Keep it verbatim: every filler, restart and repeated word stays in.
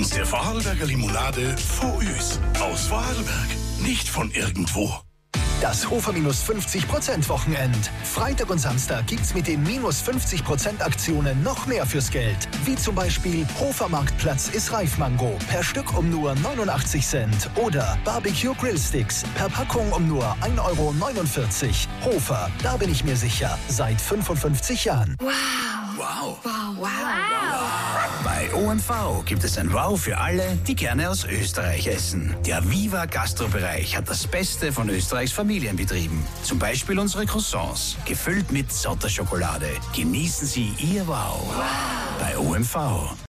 Unsere Vorarlberger Limonade vor Üs. Aus Vorarlberg, nicht von irgendwo. Das Hofer minus fünfzig Prozent Wochenend. Freitag und Samstag gibt's mit den minus fünfzig Prozent Aktionen noch mehr fürs Geld. Wie zum Beispiel Hofer Marktplatz ist Reifmango per Stück um nur neunundachtzig Cent oder Barbecue Grillsticks per Packung um nur ein Euro neunundvierzig. Hofer, da bin ich mir sicher, seit fünfundfünfzig Jahren. Wow. Wow. Wow, wow, wow. Bei O M V gibt es ein Wow für alle, die gerne aus Österreich essen. Der Viva Gastro-Bereich hat das Beste von Österreichs Familienbetrieben. Zum Beispiel unsere Croissants, gefüllt mit Zotter-Schokolade. Genießen Sie Ihr Wow, wow. Bei O M V.